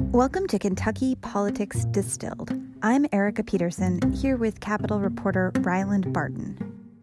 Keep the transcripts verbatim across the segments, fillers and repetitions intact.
Welcome to Kentucky Politics Distilled. I'm Erica Peterson, here with Capitol reporter Ryland Barton.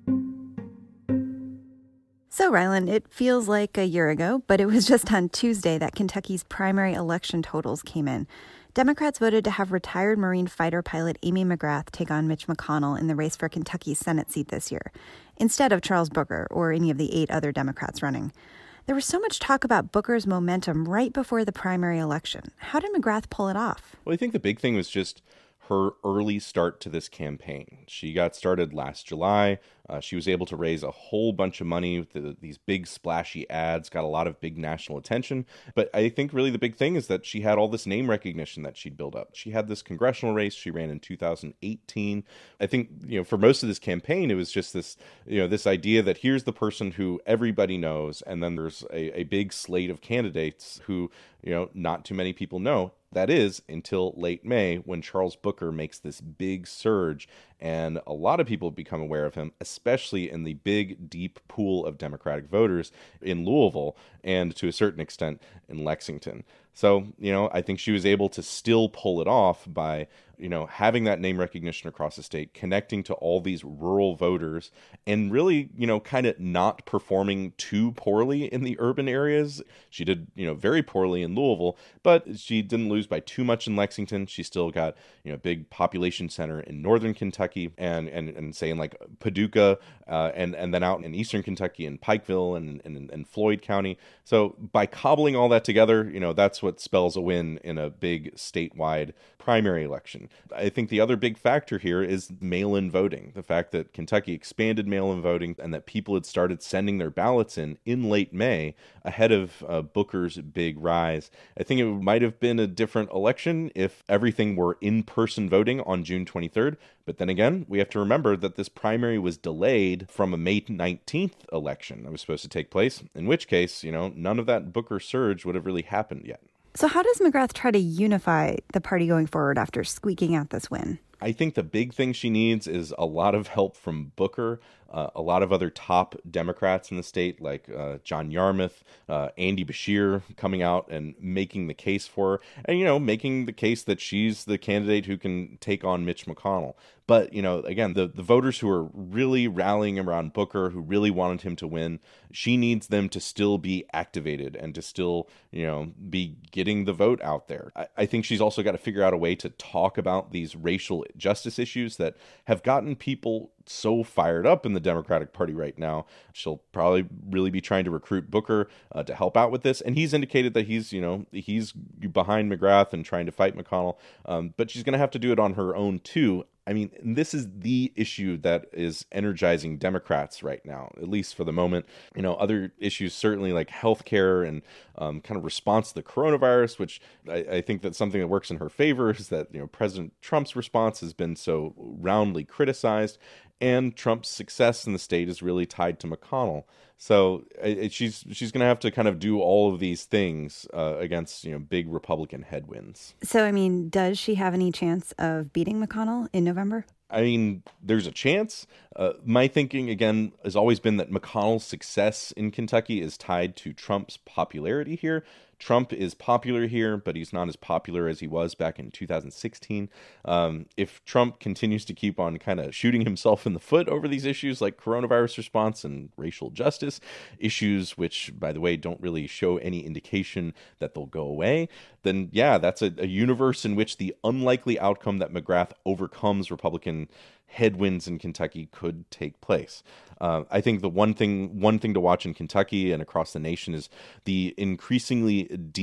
So, Ryland, it feels like a year ago, but it was just on Tuesday that Kentucky's primary election totals came in. Democrats voted to have retired Marine fighter pilot Amy McGrath take on Mitch McConnell in the race for Kentucky's Senate seat this year, instead of Charles Booker or any of the eight other Democrats running. There was so much talk about Booker's momentum right before the primary election. How did McGrath pull it off? Well, I think the big thing was just her early start to this campaign. She got started last July. Uh, she was able to raise a whole bunch of money with the, these big splashy ads, got a lot of big national attention. But I think really the big thing is that she had all this name recognition that she'd built up. She had this congressional race she ran in two thousand eighteen. I think, you know, for most of this campaign, it was just this, you know, this idea that here's the person who everybody knows. And then there's a, a big slate of candidates who, you know, not too many people know. That is until late May when Charles Booker makes this big surge and a lot of people become aware of him, especially in the big, deep pool of Democratic voters in Louisville and to a certain extent in Lexington. So, you know, I think she was able to still pull it off by, you know, having that name recognition across the state, connecting to all these rural voters, and really, you know, kind of not performing too poorly in the urban areas. She did, you know, very poorly in Louisville, but she didn't lose by too much in Lexington. She still got, you know, a big population center in northern Kentucky and, and, and say in like Paducah uh, and, and then out in eastern Kentucky in Pikeville and, and, and Floyd County. So by cobbling all that together, you know, that's what spells a win in a big statewide primary election. I think the other big factor here is mail-in voting. The fact that Kentucky expanded mail-in voting and that people had started sending their ballots in in late May ahead of uh, Booker's big rise. I think it might have been a different election if everything were in-person voting on June twenty-third. But then again, we have to remember that this primary was delayed from a May nineteenth election that was supposed to take place, in which case, you know, none of that Booker surge would have really happened yet. So how does McGrath try to unify the party going forward after squeaking out this win? I think the big thing she needs is a lot of help from Booker, uh, a lot of other top Democrats in the state, like uh, John Yarmuth, uh, Andy Beshear, coming out and making the case for her, and, you know, making the case that she's the candidate who can take on Mitch McConnell. But, you know, again, the, the voters who are really rallying around Booker, who really wanted him to win, she needs them to still be activated and to still, you know, be getting the vote out there. I, I think she's also got to figure out a way to talk about these racial justice issues that have gotten people so fired up in the Democratic Party right now. She'll probably really be trying to recruit Booker uh, to help out with this. And he's indicated that he's, you know, he's behind McGrath and trying to fight McConnell. Um, but she's going to have to do it on her own, too. I mean, this is the issue that is energizing Democrats right now, at least for the moment. You know, other issues, certainly like healthcare and um, kind of response to the coronavirus, which I, I think that's something that works in her favor, is that, you know, President Trump's response has been so roundly criticized, and Trump's success in the state is really tied to McConnell. So it, she's she's going to have to kind of do all of these things uh, against, you know, big Republican headwinds. So, I mean, does she have any chance of beating McConnell in November? I mean, there's a chance. Uh, my thinking, again, has always been that McConnell's success in Kentucky is tied to Trump's popularity here. Trump is popular here, but he's not as popular as he was back in two thousand sixteen. Um, if Trump continues to keep on kind of shooting himself in the foot over these issues like coronavirus response and racial justice, issues which, by the way, don't really show any indication that they'll go away, then yeah, that's a, a universe in which the unlikely outcome that McGrath overcomes Republican headwinds in Kentucky could take place. Uh, I think the one thing one thing to watch in Kentucky and across the nation is the increasingly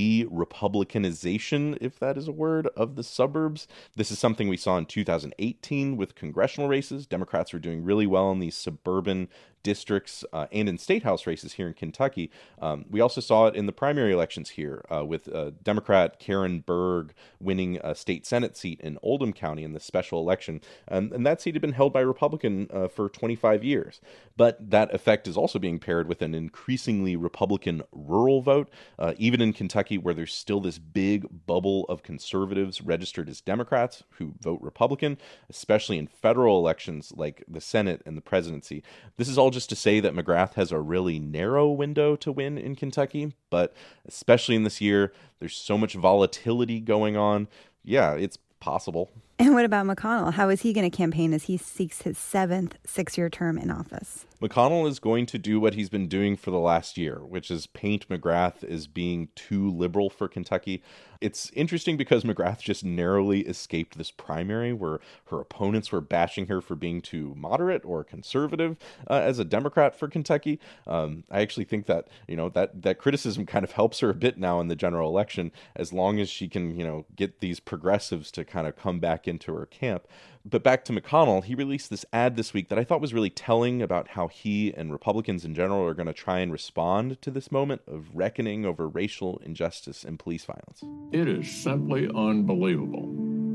de-Republicanization, if that is a word, of the suburbs. This is something we saw in two thousand eighteen with congressional races. Democrats were doing really well in these suburban districts uh, and in state house races here in Kentucky. Um, we also saw it in the primary elections here uh, with uh, Democrat Karen Berg winning a state Senate seat in Oldham County in the special election. Um, and that seat had been held by Republican uh, for twenty-five years. But that effect is also being paired with an increasingly Republican rural vote, uh, even in Kentucky, where there's still this big bubble of conservatives registered as Democrats who vote Republican, especially in federal elections like the Senate and the presidency. This is all just to say that McGrath has a really narrow window to win in Kentucky, but especially in this year, there's so much volatility going on. Yeah, it's possible. And what about McConnell? How is he going to campaign as he seeks his seventh six-year term in office? McConnell is going to do what he's been doing for the last year, which is paint McGrath as being too liberal for Kentucky. It's interesting because McGrath just narrowly escaped this primary where her opponents were bashing her for being too moderate or conservative uh, as a Democrat for Kentucky. Um, I actually think that, you know, that, that criticism kind of helps her a bit now in the general election, as long as she can, you know, get these progressives to kind of come back into her camp. But back to McConnell, he released this ad this week that I thought was really telling about how he and Republicans in general are going to try and respond to this moment of reckoning over racial injustice and police violence. It is simply unbelievable.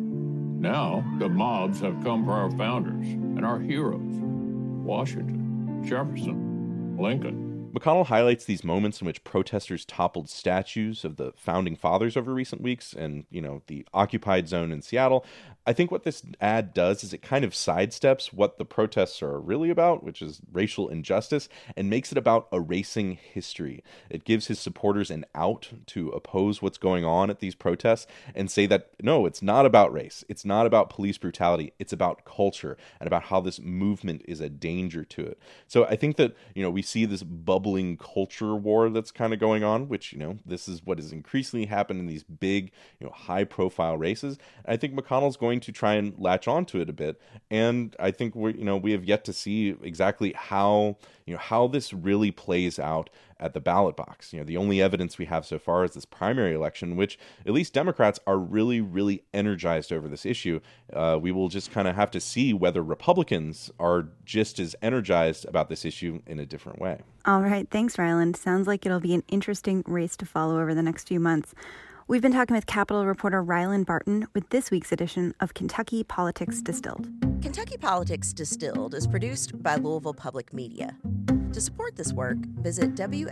Now, the mobs have come for our founders and our heroes. Washington, Jefferson, Lincoln. McConnell highlights these moments in which protesters toppled statues of the founding fathers over recent weeks and, you know, the occupied zone in Seattle. I think what this ad does is it kind of sidesteps what the protests are really about, which is racial injustice, and makes it about erasing history. It gives his supporters an out to oppose what's going on at these protests and say that, no, it's not about race. It's not about police brutality. It's about culture and about how this movement is a danger to it. So I think that, you know, we see this bubbling culture war that's kind of going on, which, you know, this is what has increasingly happened in these big, you know, high profile races. And I think McConnell's going to try and latch onto it a bit. And I think we, you know, we have yet to see exactly how, you know, how this really plays out at the ballot box. You know, the only evidence we have so far is this primary election, which at least Democrats are really, really energized over this issue. Uh, we will just kind of have to see whether Republicans are just as energized about this issue in a different way. All right. Thanks, Ryland. Sounds like it'll be an interesting race to follow over the next few months. We've been talking with Capitol reporter Ryland Barton with this week's edition of Kentucky Politics Distilled. Kentucky Politics Distilled is produced by Louisville Public Media. To support this work, visit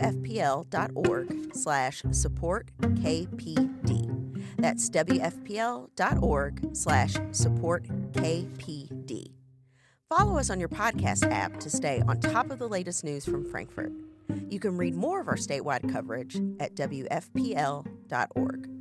wfpl.org slash support KPD. That's wfpl.org slash support KPD. Follow us on your podcast app to stay on top of the latest news from Frankfort. You can read more of our statewide coverage at w f p l dot org.